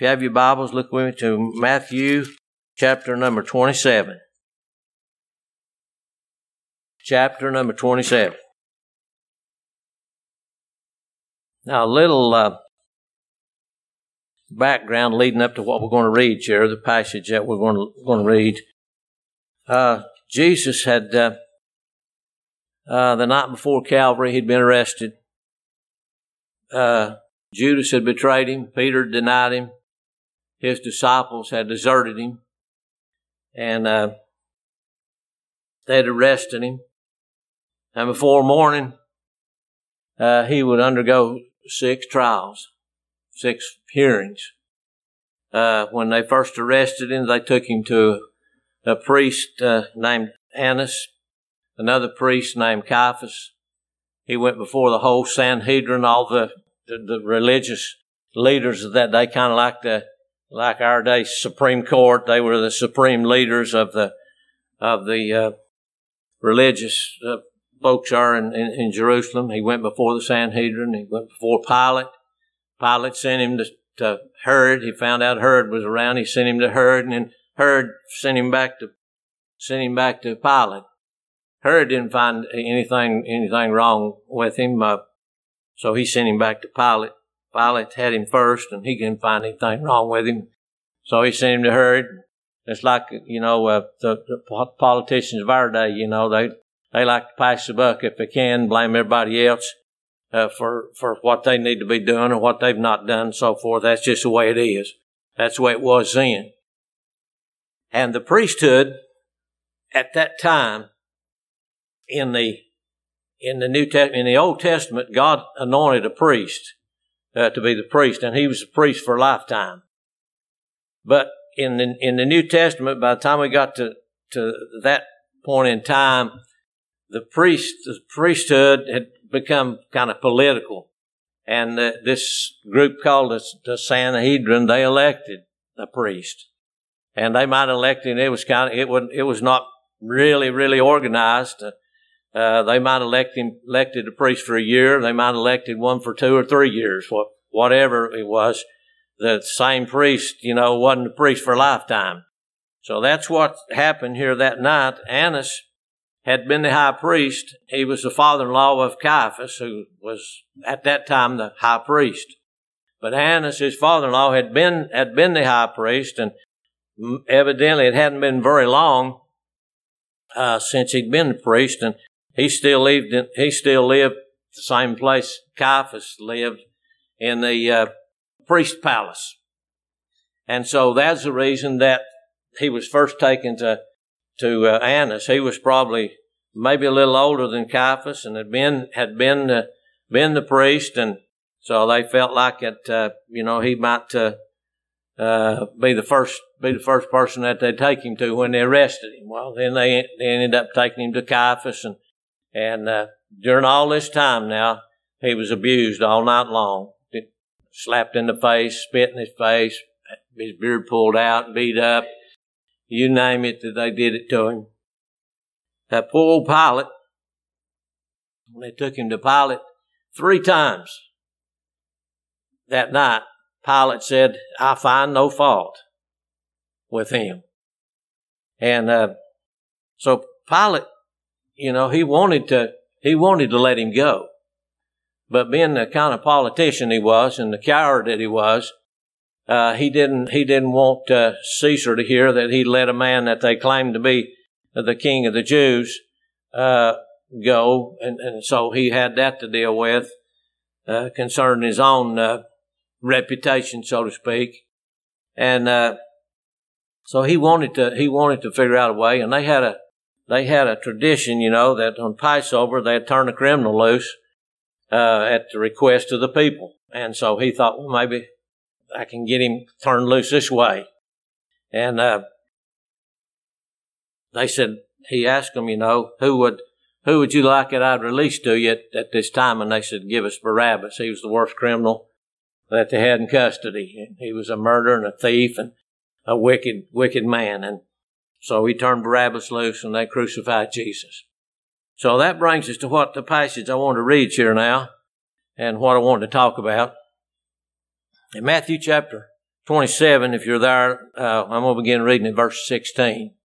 you have your Bibles, look with me to Matthew chapter number 27. Chapter number 27. Now, a little background leading up to what we're going to read here, the passage that we're going to read. Jesus had, the night before Calvary, he'd been arrested. Judas had betrayed him. Peter denied him. His disciples had deserted him. And they had arrested him. And before morning, he would undergo 6 trials, 6 hearings. When they first arrested him, they took him to a priest named Annas, another priest named Caiaphas. He went before the whole Sanhedrin, all the religious leaders of that day, kind of like our day Supreme Court. They were the supreme leaders of the religious folks are in Jerusalem. He went before the Sanhedrin. He went before Pilate. Pilate sent him to Herod. He found out Herod was around. He sent him to Herod, and then Herod sent him back to Pilate. Herod didn't find anything wrong with him, so he sent him back to Pilate. Pilate had him first, and he didn't find anything wrong with him, so he sent him to Herod. It's like, the politicians of our day, they like to pass the buck if they can, blame everybody else for what they need to be doing or what they've not done and so forth. That's just the way it is. That's the way it was then. And the priesthood at that time, in the Old Testament, God anointed a priest to be the priest, and he was a priest for a lifetime. But in the New Testament, by the time we got to that point in time, the priesthood had become kind of political, and this group called the Sanhedrin, they elected a priest, and they might elect him. It was not really organized. They might elected a priest for a year. They might elected one for 2 or 3 years, whatever it was. The same priest, wasn't a priest for a lifetime. So that's what happened here that night. Annas had been the high priest. He was the father-in-law of Caiaphas, who was at that time the high priest. But Annas, his father-in-law, had been the high priest, and evidently it hadn't been very long since he'd been the priest, and he still lived the same place Caiaphas lived, in the priest palace. And so that's the reason that he was first taken to Annas. He was probably maybe a little older than Caiaphas, and had been the priest, and so they felt like it. He might be the first person that they'd take him to when they arrested him. Well, then they ended up taking him to Caiaphas, and during all this time now, he was abused all night long. Slapped in the face, spit in his face, his beard pulled out, beat up. You name it, that they did it to him. That poor old Pilate, when they took him to Pilate 3 times that night, Pilate said, "I find no fault with him." And so Pilate, he wanted to let him go. But being the kind of politician he was and the coward that he was, he didn't want Caesar to hear that he let a man that they claimed to be the king of the Jews go, and so he had that to deal with concerning his own reputation, so to speak. And so he wanted to figure out a way, and they had a tradition, that on Passover they'd turn a criminal loose at the request of the people. And so he thought, well, maybe I can get him turned loose this way. And they said, he asked them, who would you like that I'd release to you at this time? And they said, give us Barabbas. He was the worst criminal that they had in custody. He was a murderer and a thief and a wicked man. And so he turned Barabbas loose, and they crucified Jesus. So that brings us to what the passage I want to read here now, and what I want to talk about. In Matthew chapter 27, if you're there, I'm going to begin reading at verse 16. It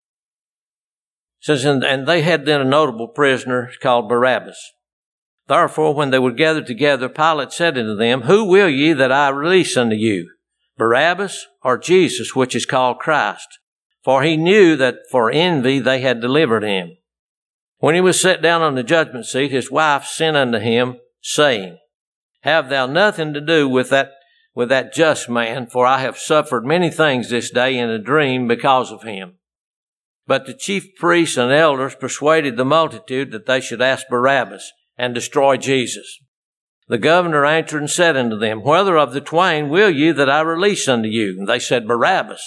says, and they had then a notable prisoner called Barabbas. Therefore, when they were gathered together, Pilate said unto them, Who will ye that I release unto you, Barabbas or Jesus, which is called Christ? For he knew that for envy they had delivered him. When he was set down on the judgment seat, his wife sent unto him, saying, Have thou nothing to do with that just man, for I have suffered many things this day in a dream because of him. But the chief priests and elders persuaded the multitude that they should ask Barabbas, and destroy Jesus. The governor answered and said unto them, Whether of the twain will ye that I release unto you? And they said, Barabbas.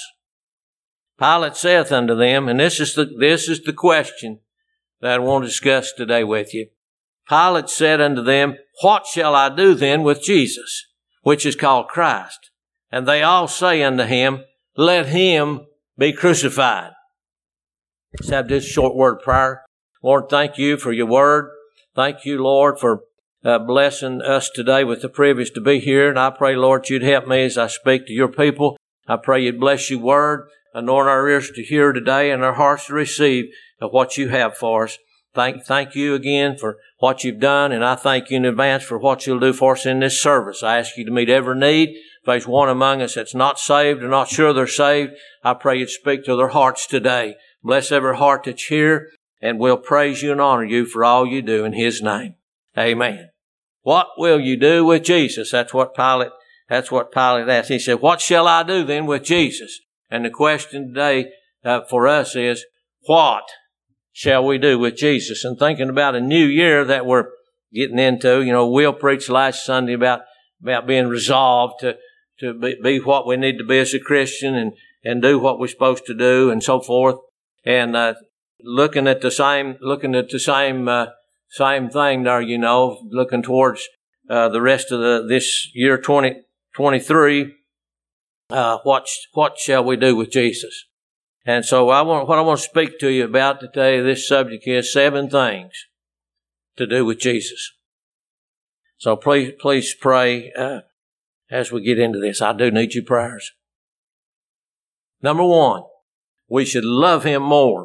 Pilate saith unto them, and this is the question that I want to discuss today with you. Pilate said unto them, What shall I do then with Jesus, which is called Christ? And they all say unto him, Let him be crucified. Let's have this short word of prayer. Lord, thank you for your word. Thank you, Lord, for blessing us today with the privilege to be here. And I pray, Lord, you'd help me as I speak to your people. I pray you'd bless your word, anoint our ears to hear today and our hearts to receive of what you have for us. Thank you again for what you've done, and I thank you in advance for what you'll do for us in this service. I ask you to meet every need. If there's one among us that's not saved or not sure they're saved, I pray you'd speak to their hearts today. Bless every heart that's here. And we'll praise you and honor you for all you do in his name. Amen. What will you do with Jesus? That's what Pilate asked. He said, What shall I do then with Jesus? And the question today for us is, what shall we do with Jesus? And thinking about a new year that we're getting into, Will preached last Sunday about being resolved to be what we need to be as a Christian and do what we're supposed to do and so forth. And looking at the same thing there, looking towards the rest of this year 2023. What shall we do with Jesus? And so what I want to speak to you about today, this subject is 7 things to do with Jesus. So please pray as we get into this. I do need your prayers. Number 1, we should love him more.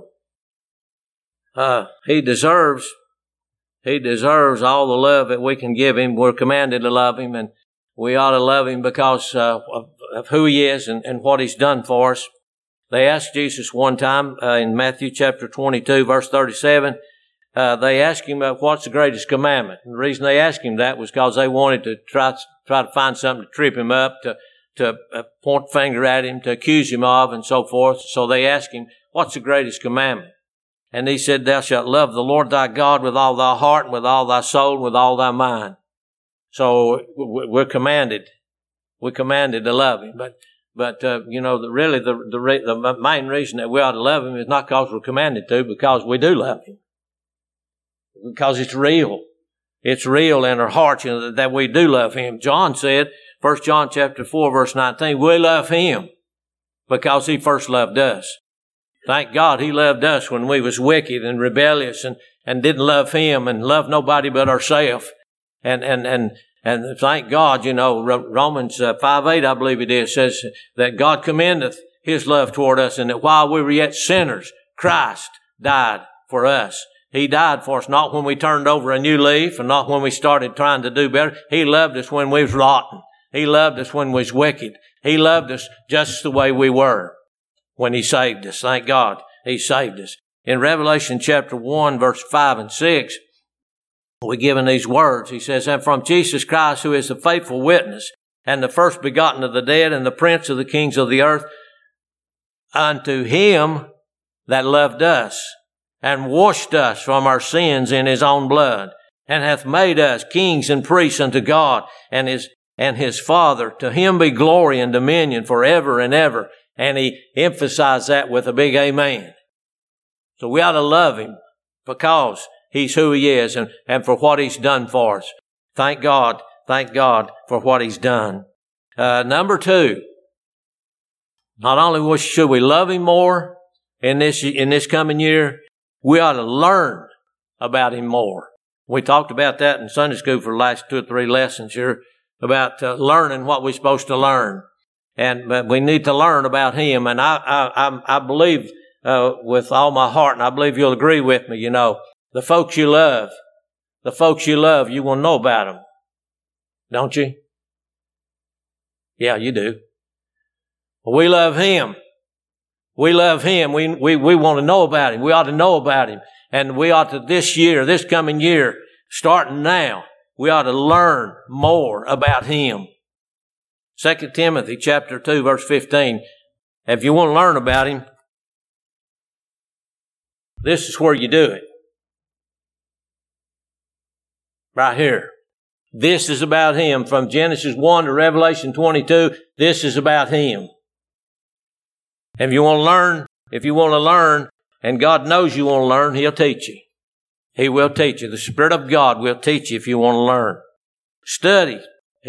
He deserves all the love that we can give him. We're commanded to love him, and we ought to love him because of who he is and what he's done for us. They asked Jesus one time in Matthew chapter 22, verse 37, they asked him, what's the greatest commandment? And the reason they asked him that was because they wanted to try to find something to trip him up, to point a finger at him, to accuse him of, and so forth. So they asked him, what's the greatest commandment? And he said, Thou shalt love the Lord thy God with all thy heart, and with all thy soul, and with all thy mind. So we're commanded to love him. But the main reason that we ought to love him is not because we're commanded to, because we do love him. Because it's real. It's real in our hearts that we do love him. John said, 1 John chapter 4, verse 19, we love him because he first loved us. Thank God he loved us when we was wicked and rebellious and didn't love him and loved nobody but ourselves. And thank God, Romans 5:8, I believe it is, says that God commendeth his love toward us, and that while we were yet sinners, Christ died for us. He died for us not when we turned over a new leaf and not when we started trying to do better. He loved us when we was rotten. He loved us when we was wicked. He loved us just the way we were when he saved us. Thank God he saved us. In Revelation chapter 1, verse 5 and 6, we're given these words. He says, And from Jesus Christ, who is the faithful witness, and the first begotten of the dead, and the prince of the kings of the earth, unto him that loved us, and washed us from our sins in his own blood, and hath made us kings and priests unto God and his Father. To him be glory and dominion forever and ever. And he emphasized that with a big amen. So we ought to love him because he's who he is and for what he's done for us. Thank God for what he's done. Number 2, not only should we love him more in this coming year, we ought to learn about him more. We talked about that in Sunday school for the last 2 or 3 lessons here about learning what we're supposed to learn. But we need to learn about Him. And I believe with all my heart, and I believe you'll agree with me, the folks you love, you want to know about them. Don't you? Yeah, you do. We love Him. We love Him. We want to know about Him. We ought to know about Him. And we ought to this coming year, starting now, we ought to learn more about Him. 2 Timothy chapter 2, verse 15. If you want to learn about Him, this is where you do it. Right here. This is about Him. From Genesis 1 to Revelation 22, this is about Him. If you want to learn, and God knows you want to learn, He'll teach you. He will teach you. The Spirit of God will teach you if you want to learn. Study.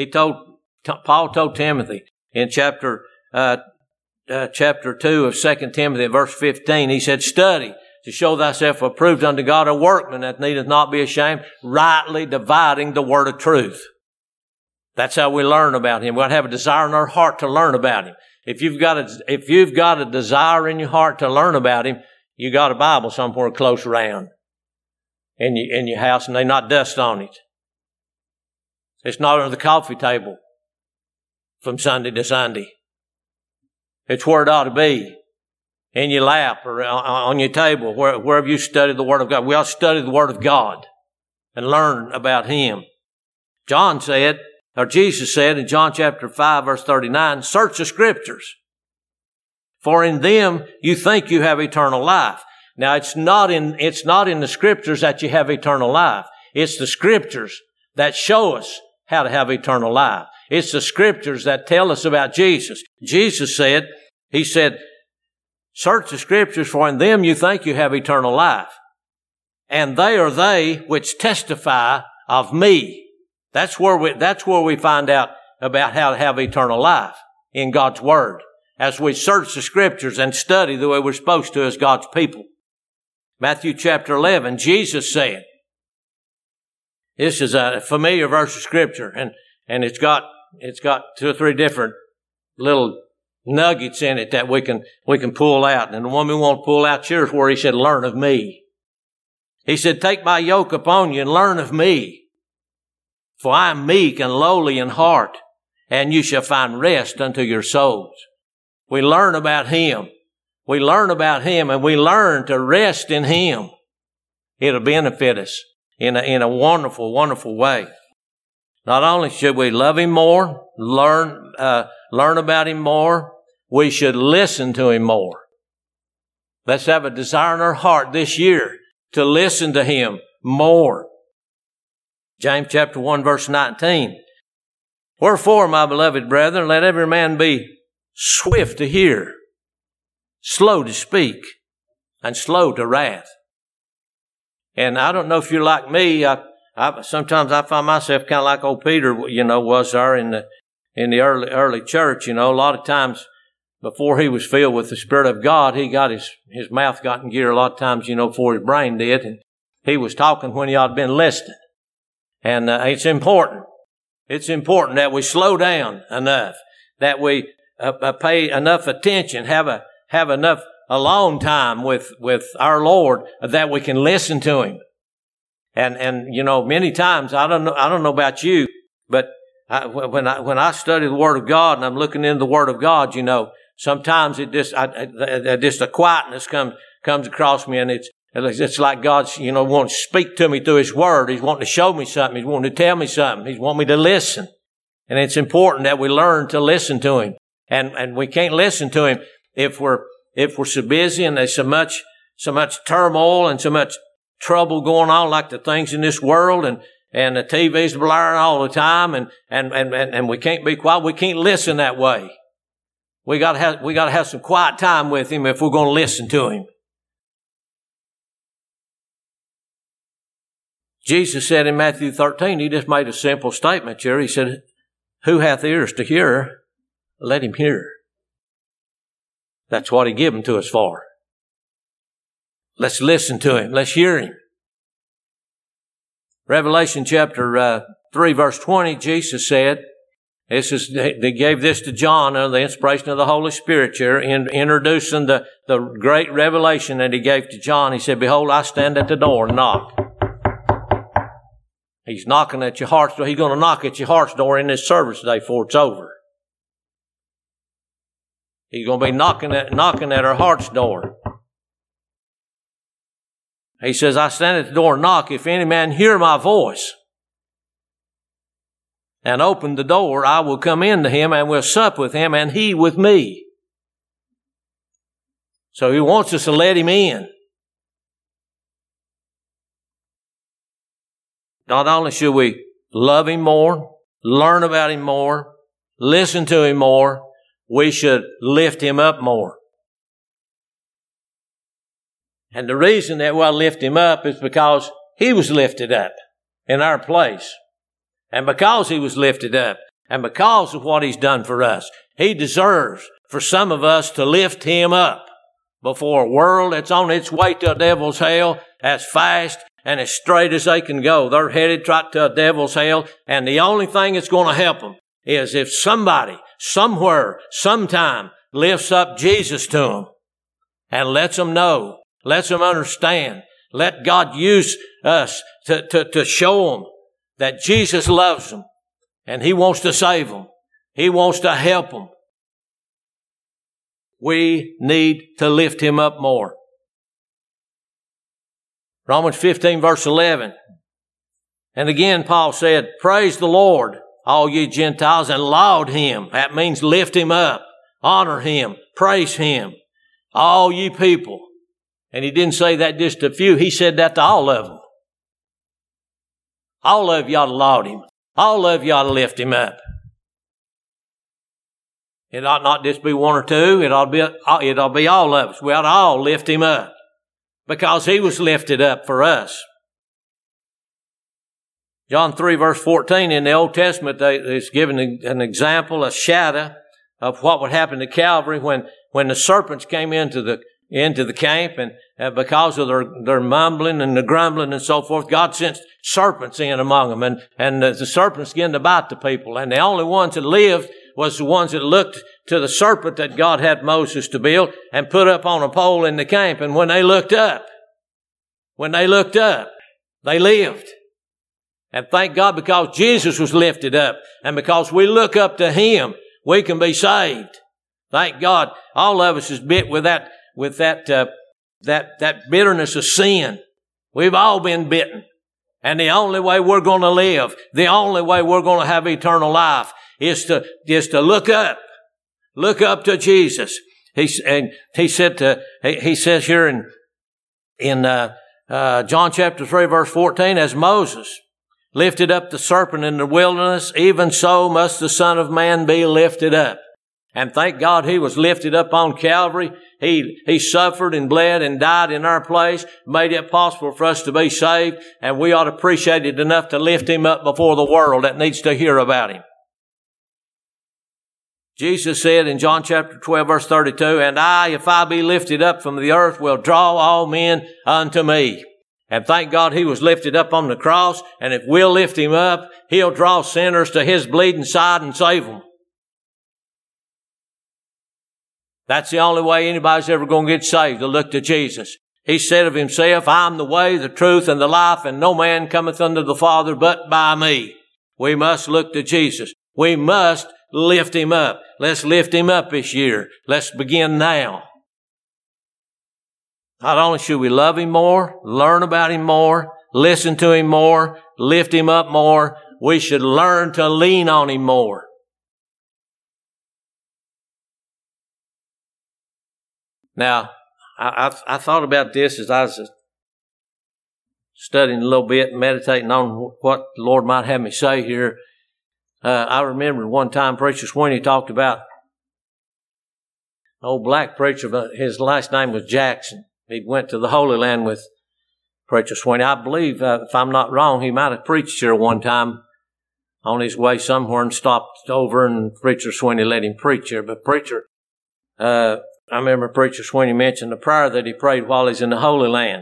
Paul told Timothy in chapter 2 of 2 Timothy, verse 15, he said, study to show thyself approved unto God, a workman that needeth not be ashamed, rightly dividing the word of truth. That's how we learn about Him. We'll have a desire in our heart to learn about Him. If you've got a desire in your heart to learn about Him, you got a Bible somewhere close around in your house, and they not dust on it. It's not under the coffee table from Sunday to Sunday. It's where it ought to be. In your lap or on your table, wherever you study the Word of God. We ought to study the Word of God and learn about Him. Jesus said in John chapter 5, verse 39, search the Scriptures, for in them you think you have eternal life. Now, it's not in the Scriptures that you have eternal life. It's the Scriptures that show us how to have eternal life. It's the Scriptures that tell us about Jesus. Jesus said, He said, search the Scriptures, for in them you think you have eternal life. And they are they which testify of me. That's where we find out about how to have eternal life, in God's Word, as we search the Scriptures and study the way we're supposed to as God's people. Matthew chapter 11, Jesus said, this is a familiar verse of Scripture, and it's got 2 or 3 different little nuggets in it that we can pull out. And the one we want to pull out here is where He said, learn of me. He said, take my yoke upon you and learn of me. For I am meek and lowly in heart, and you shall find rest unto your souls. We learn about Him. We learn about Him, and we learn to rest in Him. It'll benefit us in a wonderful, wonderful way. Not only should we love Him more, learn about Him more, we should listen to Him more. Let's have a desire in our heart this year to listen to Him more. James chapter 1, verse 19. Wherefore, my beloved brethren, let every man be swift to hear, slow to speak, and slow to wrath. And I don't know if you're like me. Sometimes I find myself kind of like old Peter, was there in the early church. A lot of times before he was filled with the Spirit of God, he got his mouth got in gear a lot of times, before his brain did. And he was talking when he ought to have been listening. And it's important. It's important that we slow down enough, that we pay enough attention, have enough alone time with our Lord that we can listen to Him. And many times, I don't know about you, but when I study the Word of God and I'm looking into the Word of God, sometimes it just a quietness comes across me, and it's like God's, wanting to speak to me through His Word. He's wanting to show me something. He's wanting to tell me something. He's wanting me to listen. And it's important that we learn to listen to Him. And we can't listen to Him if we're so busy and there's so much turmoil and so much trouble going on, like the things in this world, and the TV's blaring all the time, and we can't be quiet. We can't listen that way. We gotta have some quiet time with Him if we're going to listen to Him. Jesus said in Matthew 13, He just made a simple statement here. He said, who hath ears to hear, let him hear. That's what He gave them to us for. Let's listen to Him. Let's hear Him. Revelation chapter 3, verse 20, Jesus said, They gave this to John under the inspiration of the Holy Spirit here, introducing the great revelation that he gave to John. He said, behold, I stand at the door and knock. He's knocking at your heart's door. He's going to knock at your heart's door in this service today before it's over. He's going to be knocking at our heart's door. He says, I stand at the door and knock. If any man hear my voice and open the door, I will come into him and will sup with him and he with me. So he wants us to let him in. Not only should we love him more, learn about him more, listen to him more, we should lift him up more. And the reason that we'll lift him up is because he was lifted up in our place. And because he was lifted up, and because of what he's done for us, he deserves for some of us to lift him up before a world that's on its way to a devil's hell, as fast and as straight as they can go. They're headed right to a devil's hell, and the only thing that's going to help them is if somebody, somewhere, sometime lifts up Jesus to them and lets them know, lets them understand, let God use us to show them that Jesus loves them and he wants to save them. He wants to help them. We need to lift him up more. Romans 15 verse 11. And again, Paul said, praise the Lord, all ye Gentiles, and laud him. That means lift him up, honor him, praise him, all ye people. And he didn't say that just to a few. He said that to all of them. All of you ought to laud him. All of you ought to lift him up. It ought not just be one or two. It ought to be all of us. We ought to all lift him up because he was lifted up for us. John 3 verse 14 in the Old Testament, it's given an example, a shadow of what would happen to Calvary when the serpents came into the camp, and because of their mumbling and the grumbling and so forth, God sent serpents in among them, and the serpents began to bite the people, and the only ones that lived was the ones that looked to the serpent that God had Moses to build and put up on a pole in the camp. And when they looked up, they lived. And thank God, because Jesus was lifted up, and because we look up to him, we can be saved. Thank God. All of us is bit with that bitterness of sin. We've all been bitten. And the only way we're going to live, the only way we're going to have eternal life is to look up. Look up to Jesus. He says here in John chapter 3 verse 14, as Moses lifted up the serpent in the wilderness, even so must the Son of Man be lifted up. And thank God he was lifted up on Calvary. He suffered and bled and died in our place, made it possible for us to be saved, and we ought to appreciate it enough to lift him up before the world that needs to hear about him. Jesus said in John chapter 12 verse 32, and I, if I be lifted up from the earth, will draw all men unto me. And thank God he was lifted up on the cross, and if we'll lift him up, he'll draw sinners to his bleeding side and save them. That's the only way anybody's ever going to get saved, to look to Jesus. He said of himself, I'm the way, the truth, and the life, and no man cometh unto the Father but by me. We must look to Jesus. We must lift him up. Let's lift him up this year. Let's begin now. Not only should we love him more, learn about him more, listen to him more, lift him up more, we should learn to lean on him more. Now, I thought about this as I was studying a little bit and meditating on what the Lord might have me say here. I remember one time Preacher Sweeney talked about an old black preacher, but his last name was Jackson. He went to the Holy Land with Preacher Sweeney. I believe, if I'm not wrong, he might have preached here one time on his way somewhere and stopped over, and Preacher Sweeney let him preach here. But I remember Preacher Sweeney mentioned the prayer that he prayed while he's in the Holy Land.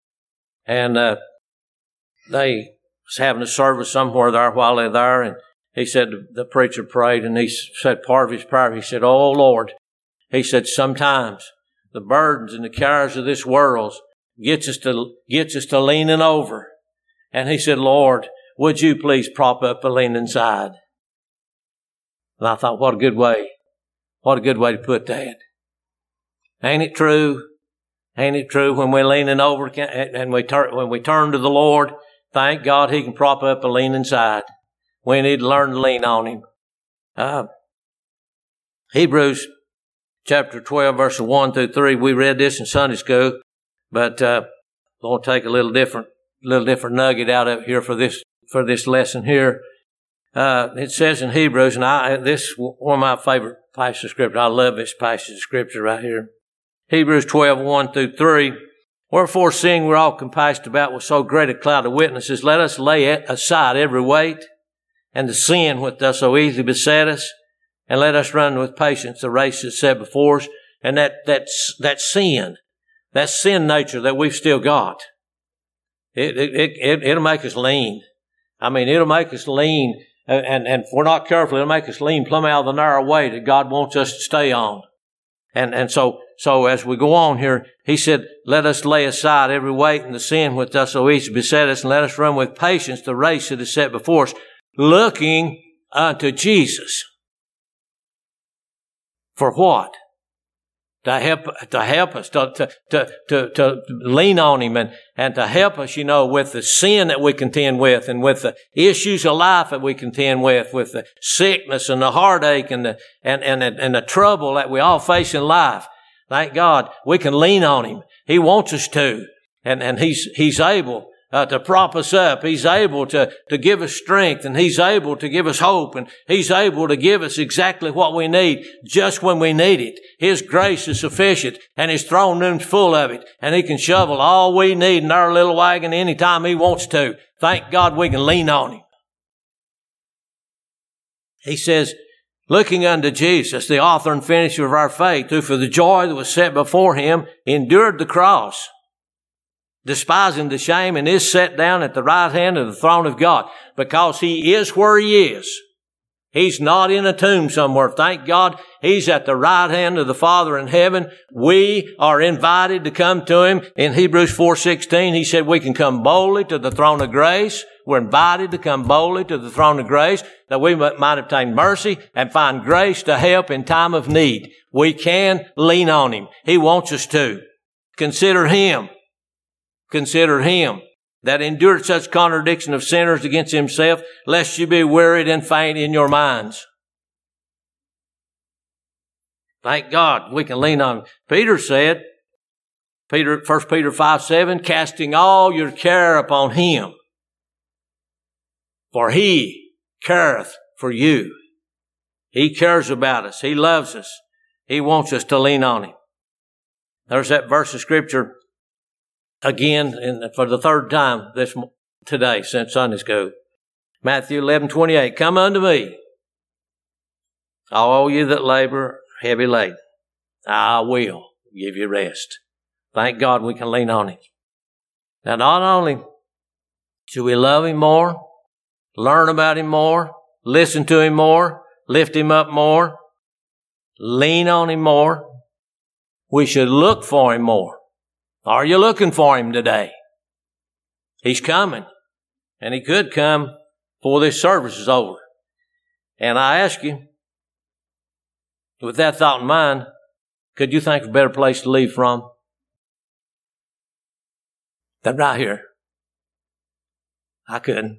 And they was having a service somewhere there while they're there, he said, the preacher prayed, and he said part of his prayer, he said, "Oh, Lord," he said, "sometimes the burdens and the cares of this world gets us to leaning over." And he said, "Lord, would you please prop up the leaning side?" And I thought, what a good way to put that. Ain't it true? Ain't it true? When we're leaning over and when we turn to the Lord, thank God He can prop up a leaning side. We need to learn to lean on Him. Hebrews chapter 12, verses 1 through 3. We read this in Sunday school, but I'm going to take a little different nugget out of here for this lesson here. It says in Hebrews, and this is one of my favorite passages of Scripture. I love this passage of Scripture right here. Hebrews 12, 1 through 3. "Wherefore, seeing we're all compassed about with so great a cloud of witnesses, let us lay aside every weight and the sin which does so easily beset us, and let us run with patience the race that's set before us." And that sin nature that we've still got, it'll make us lean. I mean, it'll make us lean. And if we're not careful, it'll make us lean plumb out of the narrow way that God wants us to stay on. And so as we go on here, he said, "Let us lay aside every weight and the sin which does so easily beset us, and let us run with patience the race that is set before us, looking unto Jesus." For what? To help us, to lean on Him and to help us, with the sin that we contend with, and with the issues of life that we contend with the sickness and the heartache and the trouble that we all face in life. Thank God we can lean on Him. He wants us to, and He's able to prop us up. He's able to give us strength, and He's able to give us hope, and He's able to give us exactly what we need just when we need it. His grace is sufficient, and His throne room's full of it, and He can shovel all we need in our little wagon anytime He wants to. Thank God we can lean on Him. He says, "Looking unto Jesus, the author and finisher of our faith, who for the joy that was set before Him endured the cross, despising the shame, and is set down at the right hand of the throne of God." Because He is where He is. He's not in a tomb somewhere. Thank God He's at the right hand of the Father in heaven. We are invited to come to Him. In Hebrews 4:16, He said we can come boldly to the throne of grace. We're invited to come boldly to the throne of grace that we might obtain mercy and find grace to help in time of need. We can lean on Him. He wants us to. Consider Him that endured such contradiction of sinners against Himself, lest you be wearied and faint in your minds. Thank God we can lean on Him. Peter said, 1 Peter 5:7, "Casting all your care upon Him, for He careth for you." He cares about us. He loves us. He wants us to lean on Him. There's that verse of Scripture again, for the third time today since Sunday school. Matthew 11:28. "Come unto me, all you that labor heavy laden, I will give you rest." Thank God we can lean on Him. Now, not only should we love Him more, learn about Him more, listen to Him more, lift Him up more, lean on Him more, we should look for Him more. Are you looking for Him today? He's coming, and He could come before this service is over. And I ask you, with that thought in mind, could you think of a better place to leave from than right here? I couldn't.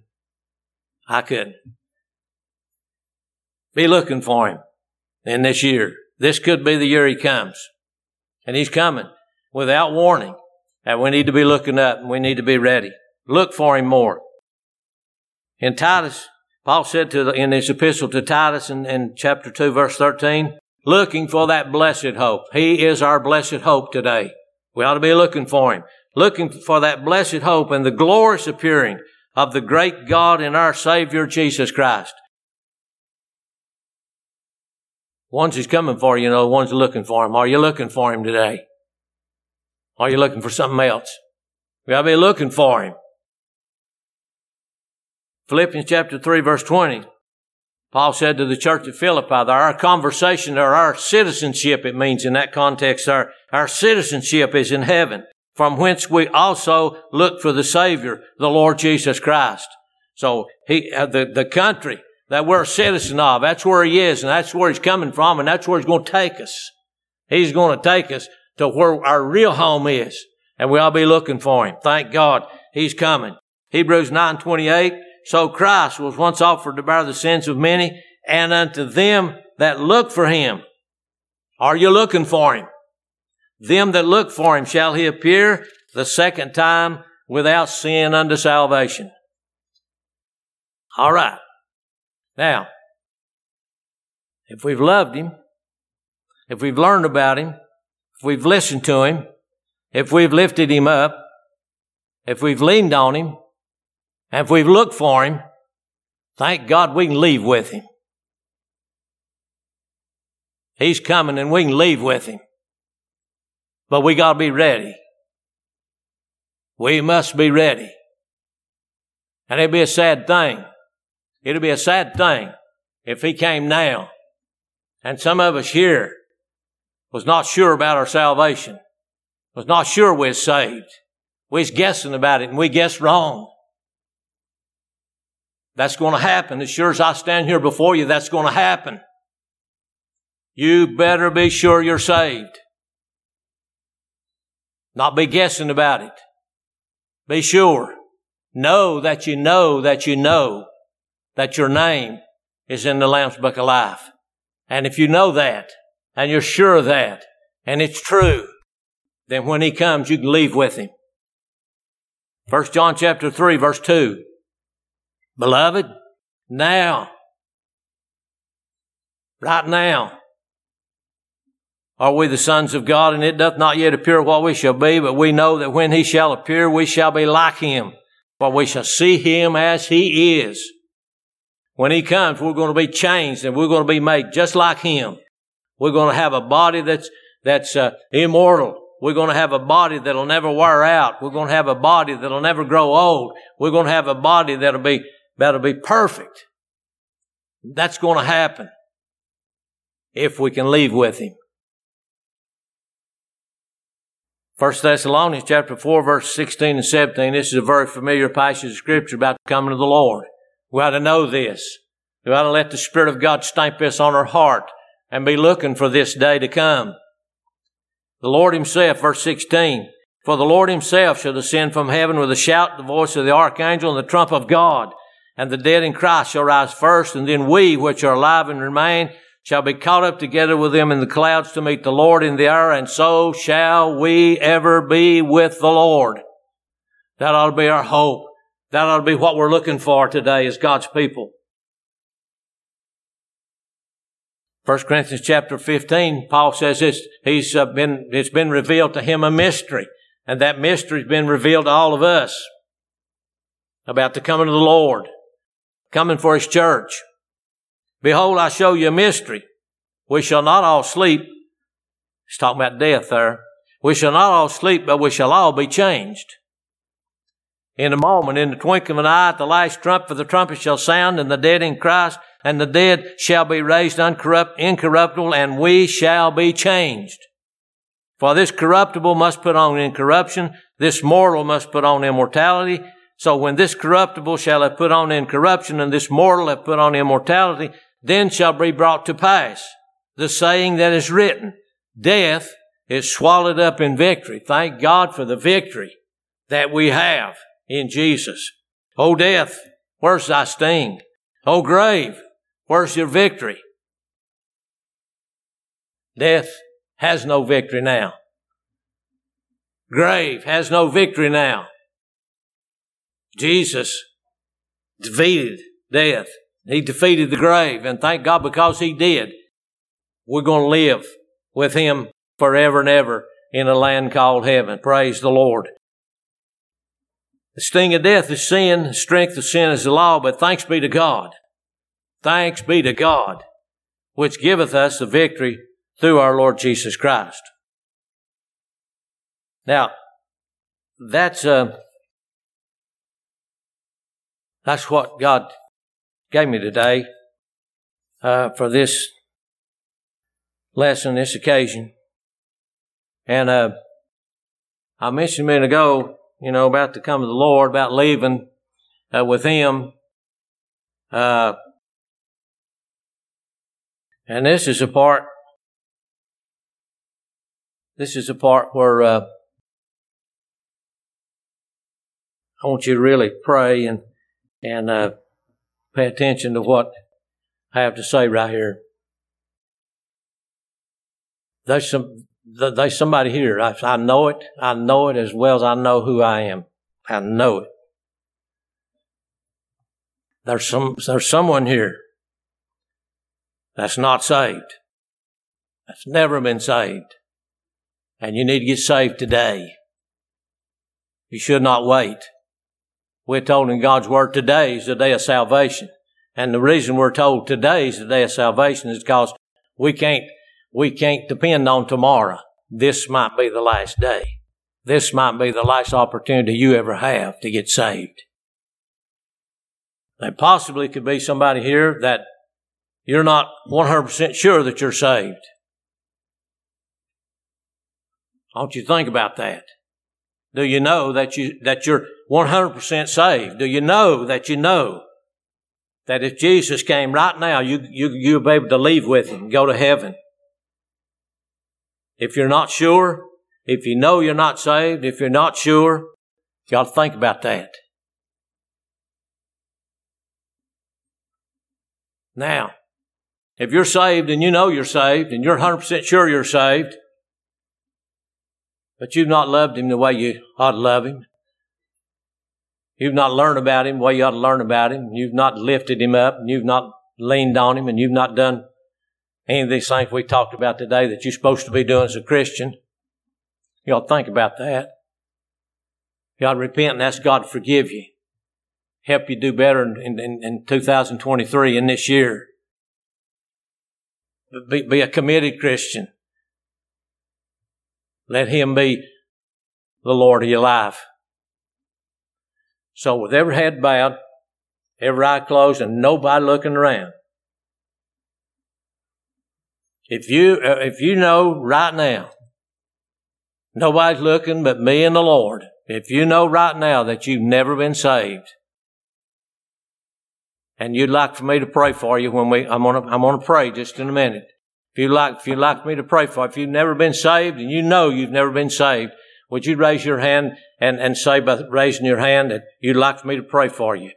Be looking for Him in this year. This could be the year He comes. And He's coming without warning. And we need to be looking up, and we need to be ready. Look for Him more. In Titus, Paul said in his epistle to Titus in chapter 2, verse 13, looking for that blessed hope. He is our blessed hope today. We ought to be looking for Him. Looking for that blessed hope and the glorious appearing of the great God and our Savior, Jesus Christ. Ones He's coming for, the ones looking for Him. Are you looking for Him today? Are you looking for something else? We ought to be looking for Him. Philippians chapter 3, verse 20. Paul said to the church at Philippi that our conversation or our citizenship, it means in that context, our citizenship is in heaven, from whence we also look for the Savior, the Lord Jesus Christ. So the country that we're a citizen of, that's where He is, and that's where He's coming from, and that's where He's going to take us. He's going to take us to where our real home is, and we ought to be looking for Him. Thank God He's coming. Hebrews 9:28, so Christ was once offered to bear the sins of many, and unto them that look for Him. Are you looking for Him? Them that look for Him shall He appear the second time without sin unto salvation. All right. Now, if we've loved Him, if we've learned about Him, if we've listened to Him, if we've lifted Him up, if we've leaned on Him, and if we've looked for Him, thank God we can leave with Him. He's coming and we can leave with Him. But we got to be ready. We must be ready. And it'd be a sad thing. It'd be a sad thing if He came now and some of us here was not sure about our salvation, was not sure we're saved. We was guessing about it and we guessed wrong. That's going to happen. As sure as I stand here before you, that's going to happen. You better be sure you're saved. Not be guessing about it. Be sure. Know that you know that you know that your name is in the Lamb's Book of Life. And if you know that, and you're sure of that, and it's true, then when He comes, you can leave with Him. 1 John chapter 3, verse 2. Beloved, now, right now, are we the sons of God, and it doth not yet appear what we shall be, but we know that when He shall appear, we shall be like Him, for we shall see Him as He is. When He comes, we're going to be changed, and we're going to be made just like Him. We're going to have a body that's immortal. We're going to have a body that'll never wear out. We're going to have a body that'll never grow old. We're going to have a body that'll be perfect. That's going to happen if we can leave with Him. 1 Thessalonians chapter 4, verse 16 and 17. This is a very familiar passage of Scripture about the coming of the Lord. We ought to know this. We ought to let the Spirit of God stamp this on our heart and be looking for this day to come. The Lord Himself, verse 16, for the Lord Himself shall descend from heaven with a shout, the voice of the archangel, and the trump of God. And the dead in Christ shall rise first, and then we, which are alive and remain, shall be caught up together with them in the clouds to meet the Lord in the air, and so shall we ever be with the Lord. That ought to be our hope. That ought to be what we're looking for today as God's people. 1 Corinthians chapter 15, Paul says it's been revealed to him a mystery, and that mystery's been revealed to all of us about the coming of the Lord, coming for His church. Behold, I show you a mystery. We shall not all sleep. He's talking about death there. We shall not all sleep, but we shall all be changed. In a moment, in the twinkling of an eye, at the last trump, for the trumpet shall sound, and the dead in Christ, and the dead shall be raised incorruptible, and we shall be changed. For this corruptible must put on incorruption, this mortal must put on immortality. So when this corruptible shall have put on incorruption, and this mortal have put on immortality, then shall be brought to pass the saying that is written, death is swallowed up in victory. Thank God for the victory that we have in Jesus. O death, where's thy sting? O grave, where's your victory? Death has no victory now. Grave has no victory now. Jesus defeated death. He defeated the grave, and thank God because He did, we're going to live with Him forever and ever in a land called heaven. Praise the Lord. The sting of death is sin. The strength of sin is the law. But thanks be to God. Thanks be to God, which giveth us the victory through our Lord Jesus Christ. Now, that's what God gave me today. for this lesson, this occasion. And I mentioned a minute ago, about the coming of the Lord, about leaving with Him. And this is a part where I want you to really pray and pay attention to what I have to say right here. There's somebody here. I know it. I know it as well as I know who I am. I know it. There's someone here that's not saved. That's never been saved. And you need to get saved today. You should not wait. We're told in God's Word today is the day of salvation. And the reason we're told today is the day of salvation is because we can't depend on tomorrow. This might be the last day. This might be the last opportunity you ever have to get saved. There possibly could be somebody here that you're not 100% sure that you're saved. I want you to think about that. Do you know that you're 100% saved? Do you know that if Jesus came right now, you'll be able to leave with Him, go to heaven? If you're not sure, if you know you're not saved, if you're not sure, you ought to think about that. Now, if you're saved and you know you're saved and you're 100% sure you're saved, but you've not loved Him the way you ought to love Him, you've not learned about Him the way you ought to learn about Him, you've not lifted Him up, and you've not leaned on Him, and you've not done any of these things we talked about today that you're supposed to be doing as a Christian, you ought to think about that. You ought to repent and ask God to forgive you. Help you do better in 2023, in this year. Be a committed Christian. Let Him be the Lord of your life. So with every head bowed, every eye closed, and nobody looking around, if you know right now, nobody's looking but me and the Lord, if you know right now that you've never been saved, and you'd like for me to pray for you I'm gonna pray just in a minute. If you'd like me to pray for you, if you've never been saved and you know you've never been saved, would you raise your hand and say by raising your hand that you'd like for me to pray for you?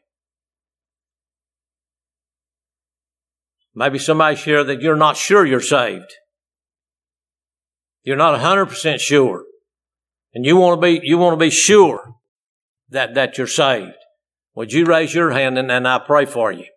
Maybe somebody's here that you're not sure you're saved. You're not 100% sure. And you want to be sure that you're saved. Would you raise your hand and I pray for you?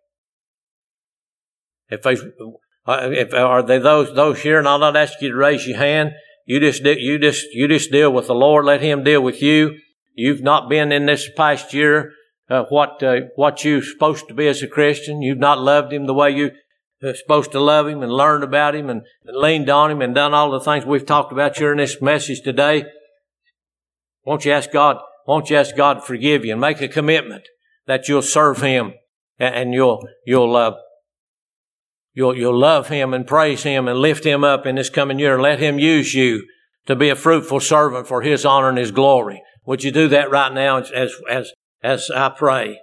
If are they those here, and I'll not ask you to raise your hand. You just deal with the Lord. Let Him deal with you. You've not been in this past year what you're supposed to be as a Christian. You've not loved Him the way you're supposed to love Him, and learned about Him, and leaned on Him, and done all the things we've talked about here in this message today. Won't you ask God to forgive you and make a commitment that you'll serve Him and you'll love Him and praise Him and lift Him up in this coming year, and let Him use you to be a fruitful servant for His honor and His glory. Would you do that right now as I pray?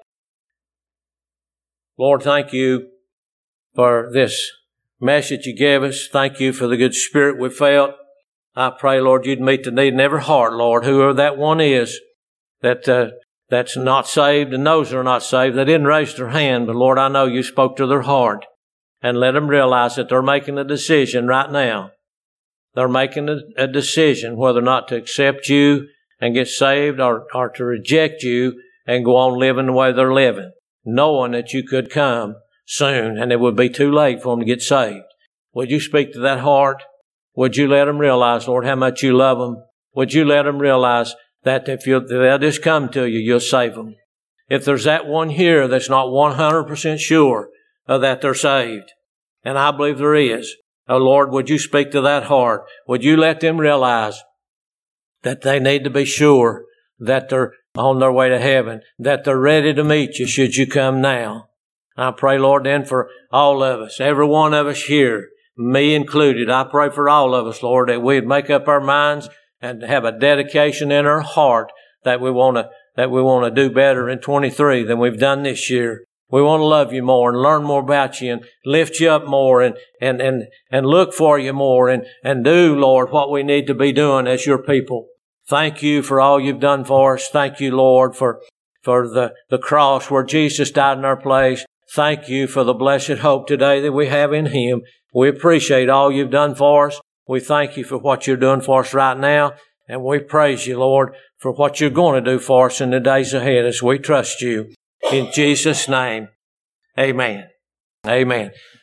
Lord, thank You for this message You gave us. Thank You for the good spirit we felt. I pray, Lord, You'd meet the need in every heart, Lord, whoever that one is that's not saved and knows they're not saved. They didn't raise their hand, but Lord, I know You spoke to their heart. And let them realize that they're making a decision right now. They're making a decision whether or not to accept You and get saved, or to reject You and go on living the way they're living, knowing that You could come soon and it would be too late for them to get saved. Would You speak to that heart? Would You let them realize, Lord, how much You love them? Would You let them realize that if they'll just come to You, You'll save them? If there's that one here that's not 100% sure that they're saved, and I believe there is, oh Lord, would You speak to that heart? Would You let them realize that they need to be sure that they're on their way to heaven, that they're ready to meet You should You come now? I pray, Lord, then for all of us, every one of us here, me included. I pray for all of us, Lord, that we'd make up our minds and have a dedication in our heart that we want to do better in 23 than we've done this year. We want to love you more and learn more about you and lift you up more and look for you more and do, Lord, what we need to be doing as your people. Thank you for all you've done for us. Thank you, Lord, for the cross where Jesus died in our place. Thank you for the blessed hope today that we have in Him. We appreciate all you've done for us. We thank you for what you're doing for us right now. And we praise you, Lord, for what you're going to do for us in the days ahead as we trust you. In Jesus' name, amen. Amen.